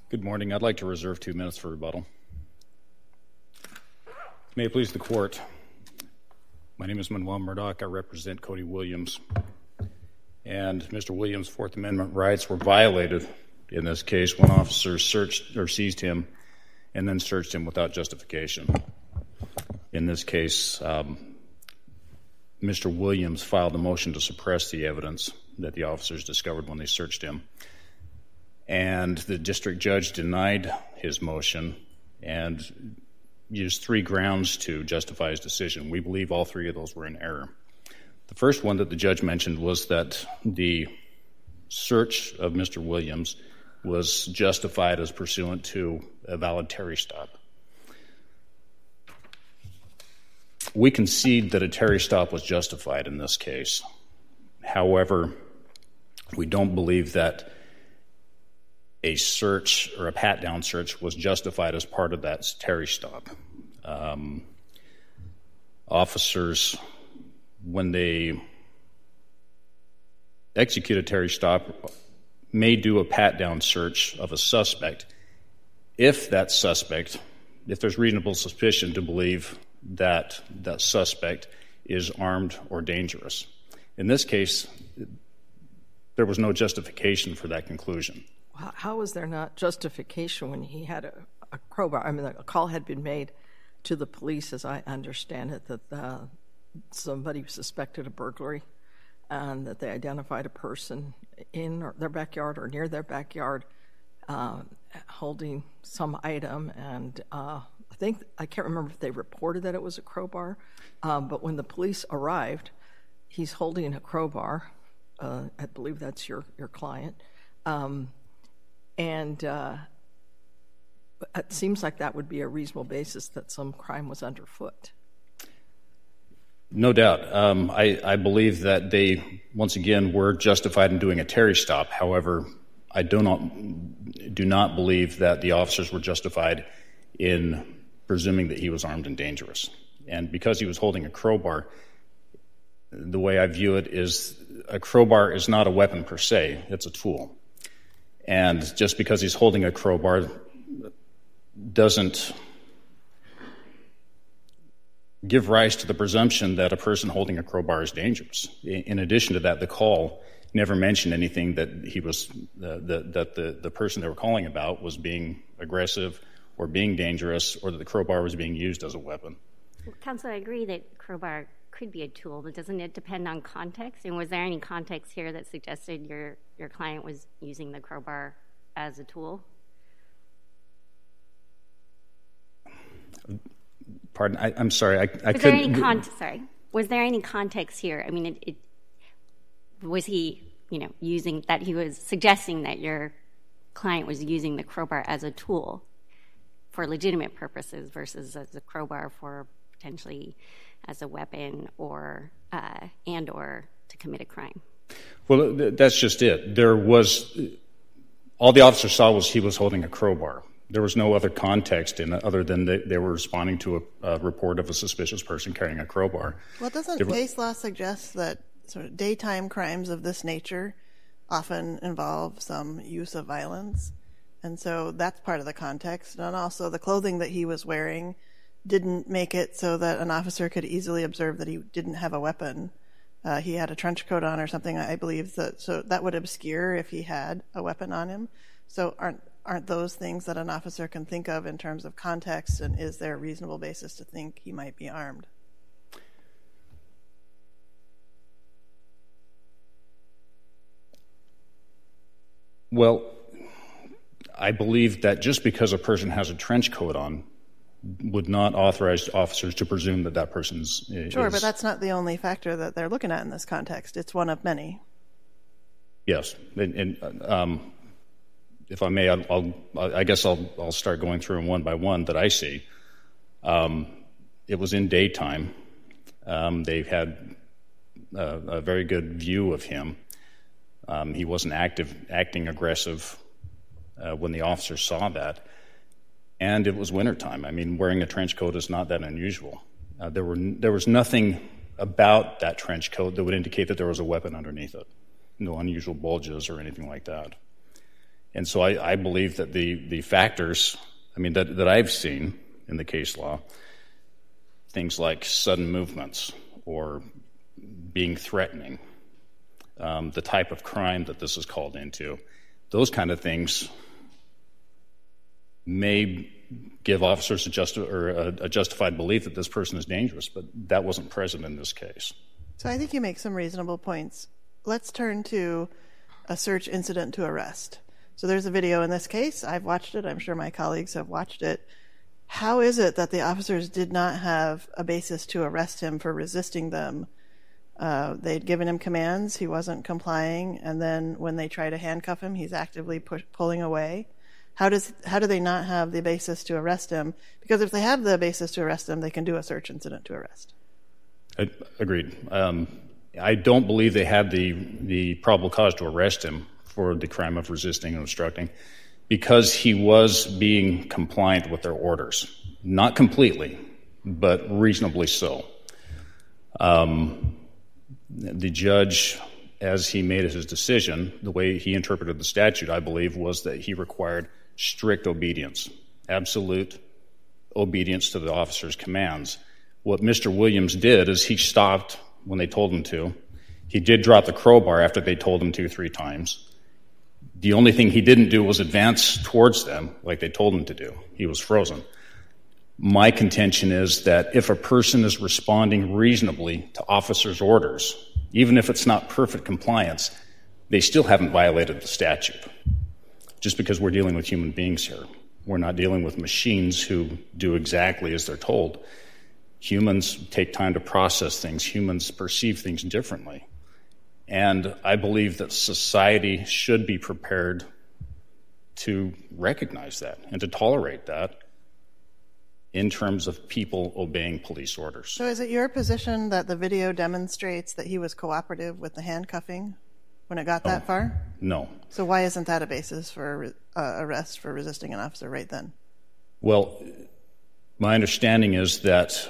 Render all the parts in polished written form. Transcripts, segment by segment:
Good morning. I'd like to reserve 2 minutes for rebuttal. May it please the court. My name is Manuel Murdoch. I represent Cody Williams. And Mr. Williams' Fourth Amendment rights were violated in this case when officers searched or seized him and then searched him without justification. In this case, Mr. Williams filed a motion to suppress the evidence that the officers discovered when they searched him. And the district judge denied his motion and used 3 grounds to justify his decision. We believe all 3 of those were in error. The first one that the judge mentioned was that the search of Mr. Williams was justified as pursuant to a valid Terry stop. We concede that a Terry stop was justified in this case. However, we don't believe that a search or a pat-down search was justified as part of that Terry stop. Officers, when they execute a Terry stop, may do a pat-down search of a suspect if there's reasonable suspicion to believe that that suspect is armed or dangerous. In this case, there was no justification for that conclusion. How was there not justification when he had a crowbar? I mean, a call had been made to the police, as I understand it, that somebody suspected a burglary and that they identified a person in their backyard or near their backyard holding some item. And I can't remember if they reported that it was a crowbar, but when the police arrived, he's holding a crowbar. I believe that's your client. And it seems like that would be a reasonable basis that some crime was underfoot. No doubt. I believe that they, once again, were justified in doing a Terry stop. However, I do not believe that the officers were justified in presuming that he was armed and dangerous. And because he was holding a crowbar, the way I view it is a crowbar is not a weapon per se. It's a tool. And just because he's holding a crowbar doesn't give rise to the presumption that a person holding a crowbar is dangerous. In addition to that, the call never mentioned anything that he was that the person they were calling about was being aggressive or being dangerous, or that the crowbar was being used as a weapon. Well, Counsel, I agree that crowbar could be a tool, but doesn't it depend on context? And was there any context here that suggested your client was using the crowbar as a tool? Pardon? I'm sorry. I couldn't. Was there any context here? I mean, was he, using that? He was suggesting that your client was using the crowbar as a tool for legitimate purposes versus as a crowbar for potentially as a weapon or to commit a crime. Well, that's just it. All the officer saw was he was holding a crowbar. There was no other context in it other than they were responding to a report of a suspicious person carrying a crowbar. Well, doesn't case law suggest that sort of daytime crimes of this nature often involve some use of violence? And so that's part of the context. And also the clothing that he was wearing didn't make it so that an officer could easily observe that he didn't have a weapon. He had a trench coat on or something, I believe, so that would obscure if he had a weapon on him. So aren't those things that an officer can think of in terms of context, and is there a reasonable basis to think he might be armed? Well, I believe that just because a person has a trench coat on would not authorize officers to presume that that person's Sure, but that's not the only factor that they're looking at in this context. It's one of many. Yes, and if I may, I guess I'll start going through them one by one that I see. It was in daytime. They had a very good view of him. He wasn't acting aggressive when the officers saw that. And it was wintertime. I mean, wearing a trench coat is not that unusual. There was nothing about that trench coat that would indicate that there was a weapon underneath it. No unusual bulges or anything like that. And so I believe that the factors, that I've seen in the case law, things like sudden movements or being threatening, the type of crime that this is called into, those kind of things may give officers a justified belief that this person is dangerous, but that wasn't present in this case. So I think you make some reasonable points. Let's turn to a search incident to arrest. So there's a video in this case. I've watched it. I'm sure my colleagues have watched it. How is it that the officers did not have a basis to arrest him for resisting them? They'd given him commands. He wasn't complying. And then when they try to handcuff him, he's actively pulling away. How do they not have the basis to arrest him? Because if they have the basis to arrest him, they can do a search incident to arrest. Agreed. I don't believe they had the probable cause to arrest him for the crime of resisting and obstructing because he was being compliant with their orders. Not completely, but reasonably so. The judge, as he made his decision, the way he interpreted the statute, I believe, was that he required strict obedience, absolute obedience to the officer's commands. What Mr. Williams did is he stopped when they told him to. He did drop the crowbar after they told him to 3 times. The only thing he didn't do was advance towards them like they told him to do. He was frozen. My contention is that if a person is responding reasonably to officers' orders, even if it's not perfect compliance, they still haven't violated the statute. Just because we're dealing with human beings here. We're not dealing with machines who do exactly as they're told. Humans take time to process things. Humans perceive things differently. And I believe that society should be prepared to recognize that and to tolerate that in terms of people obeying police orders. So is it your position that the video demonstrates that he was cooperative with the handcuffing when it got that far? No. So why isn't that a basis for arrest for resisting an officer right then? Well, my understanding is that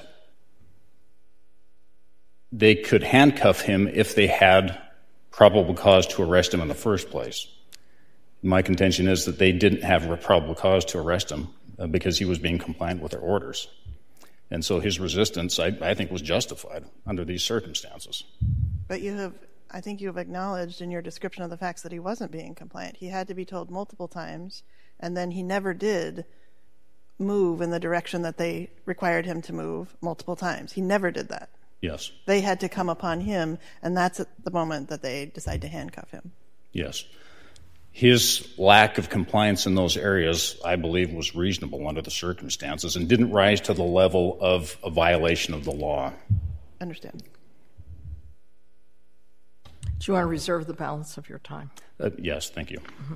they could handcuff him if they had probable cause to arrest him in the first place. My contention is that they didn't have a probable cause to arrest him because he was being compliant with their orders. And so his resistance, I think, was justified under these circumstances. But I think you have acknowledged in your description of the facts that he wasn't being compliant. He had to be told multiple times, and then he never did move in the direction that they required him to move multiple times. He never did that. Yes. They had to come upon him, and that's at the moment that they decide to handcuff him. Yes. His lack of compliance in those areas, I believe, was reasonable under the circumstances and didn't rise to the level of a violation of the law. Understand. Do you want to reserve the balance of your time? Yes, thank you. Mm-hmm.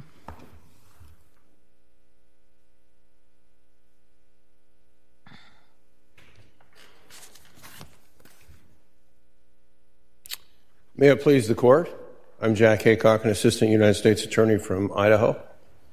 May it please the Court. I'm Jack Haycock, an Assistant United States Attorney from Idaho.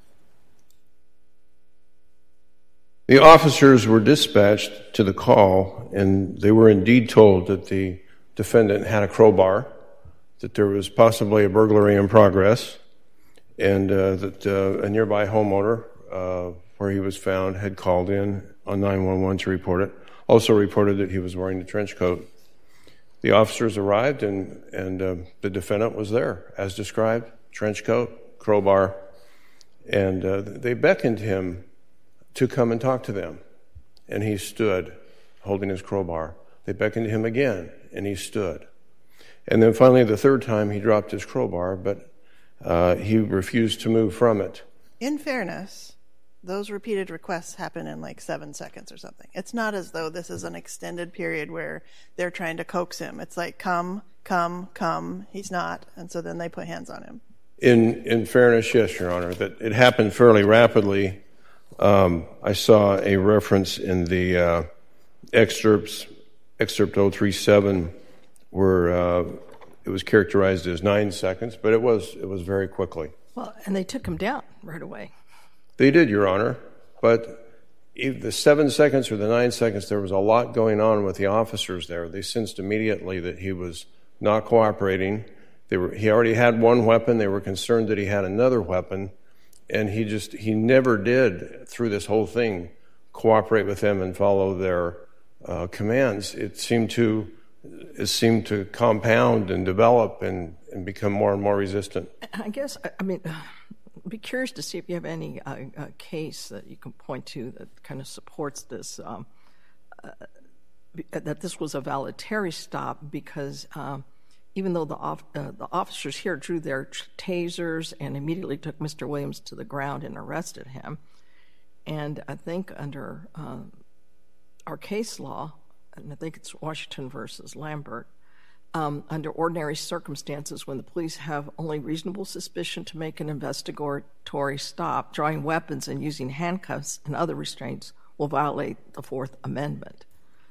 The officers were dispatched to the call, and they were indeed told that the defendant had a crowbar, that there was possibly a burglary in progress, and that a nearby homeowner where he was found had called in on 911 to report it, also reported that he was wearing a trench coat. The officers arrived, and the defendant was there, as described, trench coat, crowbar, and they beckoned him to come and talk to them, and he stood, holding his crowbar. They beckoned him again, and he stood. And then finally, the third time, he dropped his crowbar, but he refused to move from it. In fairness, those repeated requests happen in like 7 seconds or something. It's not as though this is an extended period where they're trying to coax him. It's like, come, come, come. He's not. And so then they put hands on him. In fairness, yes, Your Honor, that it happened fairly rapidly. I saw a reference in the excerpt 037 where it was characterized as 9 seconds, but it was very quickly. Well, and they took him down right away. They did, Your Honor, but the 7 seconds or the 9 seconds, there was a lot going on with the officers there. They sensed immediately that he was not cooperating. He already had one weapon. They were concerned that he had another weapon, And he never did, through this whole thing, cooperate with them and follow their commands. It seemed to compound and develop and become more and more resistant. I guess, I'd be curious to see if you have any case that you can point to that kind of supports this, that this was a voluntary stop, because even though the officers here drew their tasers and immediately took Mr. Williams to the ground and arrested him, and I think under our case law, and I think it's Washington versus Lambert, under ordinary circumstances, when the police have only reasonable suspicion to make an investigatory stop, drawing weapons and using handcuffs and other restraints will violate the Fourth Amendment.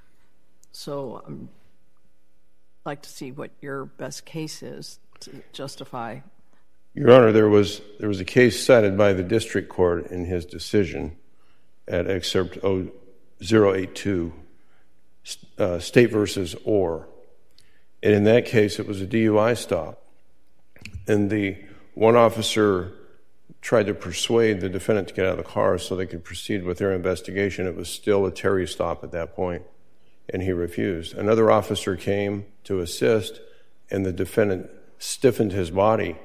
So I'd like to see what your best case is to justify. Your Honor, there was a case cited by the district court in his decision at excerpt 082, State versus Orr. And in that case, it was a DUI stop. And the one officer tried to persuade the defendant to get out of the car so they could proceed with their investigation. It was still a Terry stop at that point, and he refused. Another officer came to assist, and the defendant stiffened his body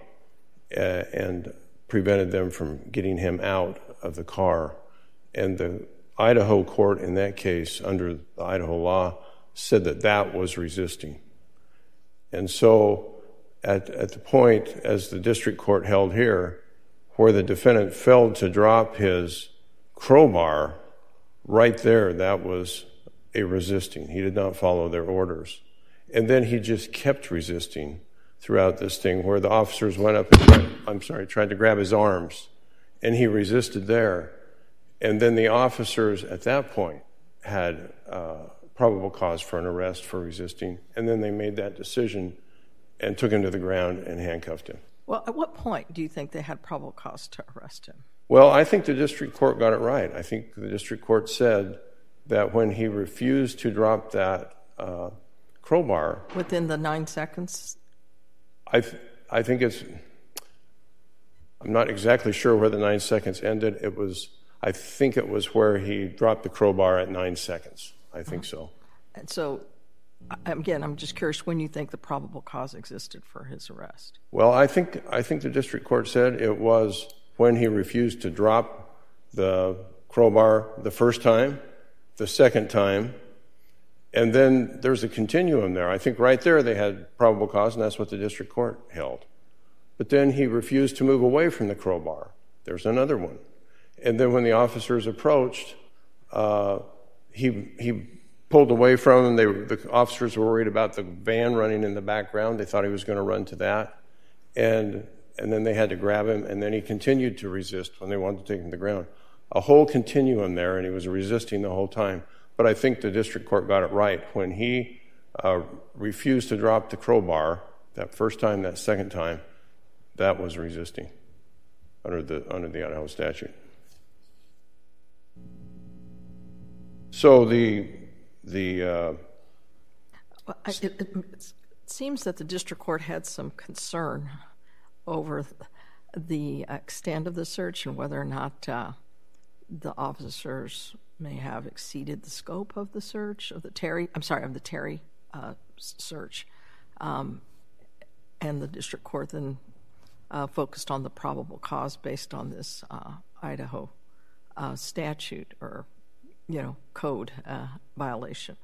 and prevented them from getting him out of the car. And the Idaho court in that case, under the Idaho law, said that that was resisting. And so at the point, as the district court held here, where the defendant failed to drop his crowbar, right there, that was a resisting. He did not follow their orders. And then he just kept resisting throughout this thing, where the officers went up and tried to grab his arms, and he resisted there. And then the officers at that point had probable cause for an arrest for resisting, and then they made that decision and took him to the ground and handcuffed him. Well, at what point do you think they had probable cause to arrest him? Well, I think the district court got it right. I think the district court said that when he refused to drop that crowbar... Within the 9 seconds? I think it's... I'm not exactly sure where the 9 seconds ended. I think it was where he dropped the crowbar at 9 seconds. I think so. And so, again, I'm just curious when you think the probable cause existed for his arrest. Well, I think the district court said it was when he refused to drop the crowbar the first time, the second time, and then there's a continuum there. I think right there they had probable cause, and that's what the district court held. But then he refused to move away from the crowbar. There's another one. And then when the officers approached, he pulled away from them. The officers were worried about the van running in the background. They thought he was going to run to that. And then they had to grab him, and then he continued to resist when they wanted to take him to the ground. A whole continuum there, and he was resisting the whole time. But I think the district court got it right. When he refused to drop the crowbar, that first time, that second time, that was resisting under the Idaho statute. So it seems that the district court had some concern over the extent of the search and whether or not the officers may have exceeded the scope of the search of the Terry search, and the district court then focused on the probable cause based on this Idaho statute or code violation.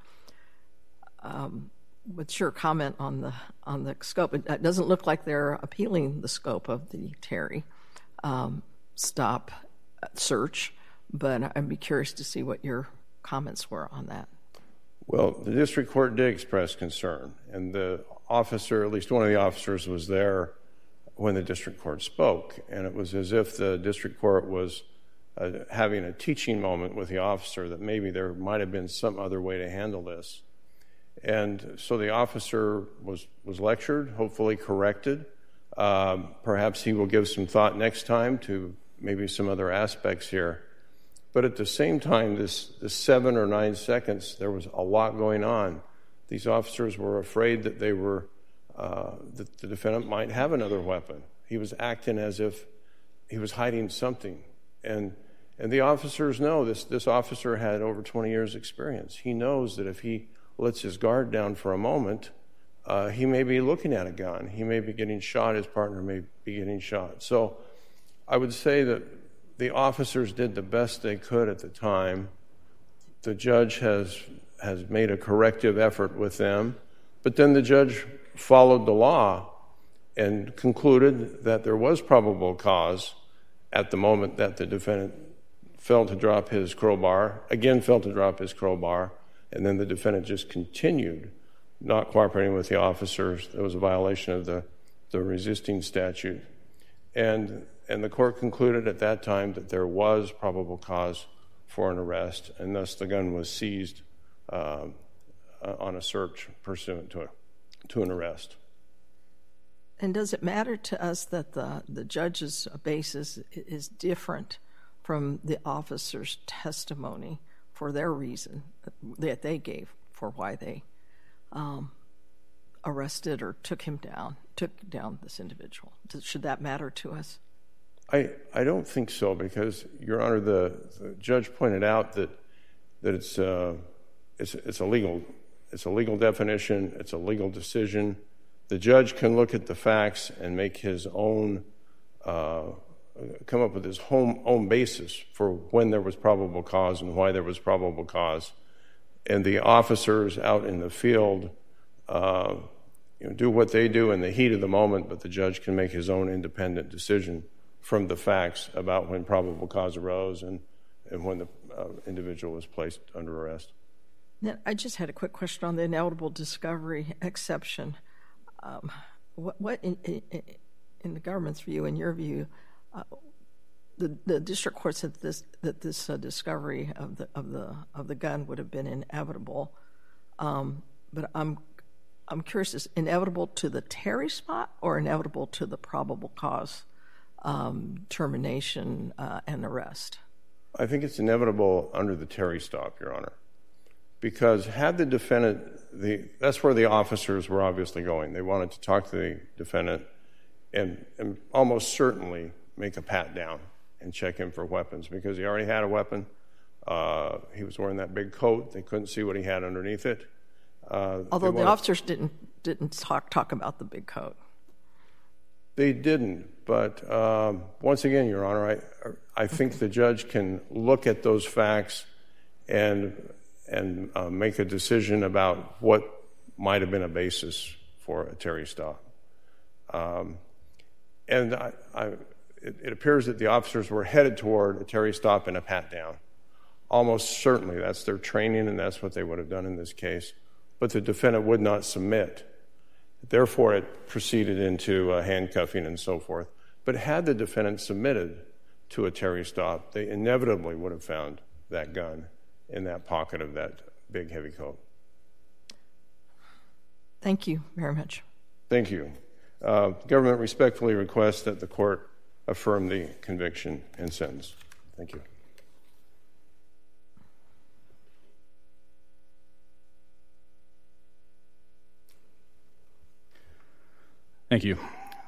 What's your comment on the scope? It doesn't look like they're appealing the scope of the Terry stop search, but I'd be curious to see what your comments were on that. Well, the district court did express concern, and the officer, at least one of the officers, was there when the district court spoke, and it was as if the district court was having a teaching moment with the officer that maybe there might have been some other way to handle this. And so the officer was lectured, hopefully corrected. Perhaps he will give some thought next time to maybe some other aspects here. But at the same time, this 7 or 9 seconds, there was a lot going on. These officers were afraid that that the defendant might have another weapon. He was acting as if hiding something. And the officers know this. This officer had over 20 years experience. He knows that if he lets his guard down for a moment, he may be looking at a gun. He may be getting shot. His partner may be getting shot. So I would say that the officers did the best they could at the time. The judge has made a corrective effort with them, but then the judge followed the law and concluded that there was probable cause at the moment that the defendant failed to drop his crowbar, and then the defendant just continued not cooperating with the officers. There was a violation of the resisting statute. And the court concluded at that time that there was probable cause for an arrest, and thus the gun was seized on a search pursuant to an arrest. And does it matter to us that the judge's basis is different from the officer's testimony for their reason that they gave for why they arrested or took down this individual? Should that matter to us? I don't think so, because, Your Honor, the judge pointed out that it's a legal definition, it's a legal decision. The judge can look at the facts and make his own, come up with his own basis for when there was probable cause and why there was probable cause. And the officers out in the field do what they do in the heat of the moment, but the judge can make his own independent decision from the facts about when probable cause arose and when the individual was placed under arrest. I just had a quick question on the inevitable discovery exception. What in the government's view, in your view, the district court said that this discovery of the gun would have been inevitable, but I'm curious: is inevitable to the Terry spot or inevitable to the probable cause termination and arrest? I think it's inevitable under the Terry stop, Your Honor, because had the defendant, that's where the officers were obviously going. They wanted to talk to the defendant and almost certainly make a pat down and check him for weapons, because he already had a weapon. He was wearing that big coat. They couldn't see what he had underneath it. Although the officers didn't talk about the big coat. They didn't, but once again, Your Honor, I think the judge can look at those facts and make a decision about what might have been a basis for a Terry stop. And it appears that the officers were headed toward a Terry stop and a pat down. Almost certainly that's their training, and that's what they would have done in this case. But the defendant would not submit. Therefore, it proceeded into handcuffing and so forth. But had the defendant submitted to a Terry stop, they inevitably would have found that gun in that pocket of that big, heavy coat. Thank you very much. Thank you. Government respectfully requests that the court affirm the conviction and sentence. Thank you. Thank you.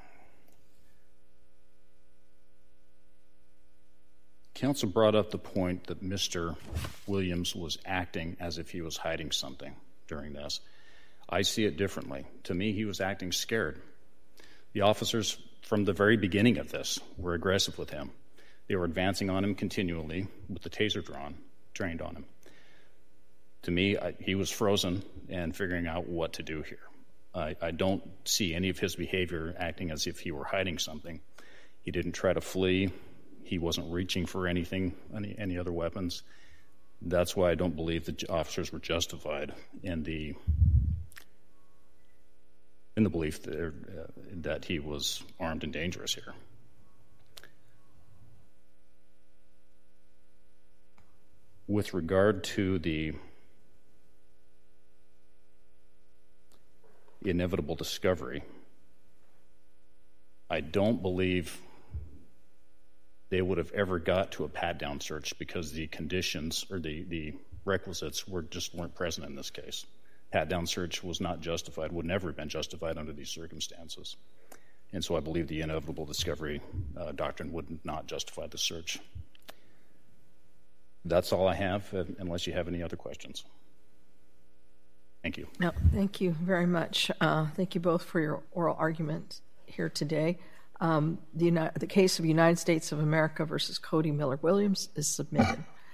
Counsel brought up the point that Mr. Williams was acting as if he was hiding something during this. I see it differently. To me, he was acting scared. The officers, from the very beginning of this, were aggressive with him. They were advancing on him continually with the taser trained on him. To me, he was frozen and figuring out what to do here. I don't see any of his behavior acting as if he were hiding something. He didn't try to flee. He wasn't reaching for anything, any other weapons. That's why I don't believe the officers were justified in the belief that he was armed and dangerous here. With regard to the inevitable discovery, I don't believe they would have ever got to a pat-down search because the conditions or the requisites weren't present in this case. Pat-down search was not justified, would never have been justified under these circumstances. And so I believe the inevitable discovery doctrine would not justify the search. That's all I have, unless you have any other questions. Thank you. No, thank you very much. Thank you both for your oral argument here today. The case of United States of America versus Cody Miller Williams is submitted.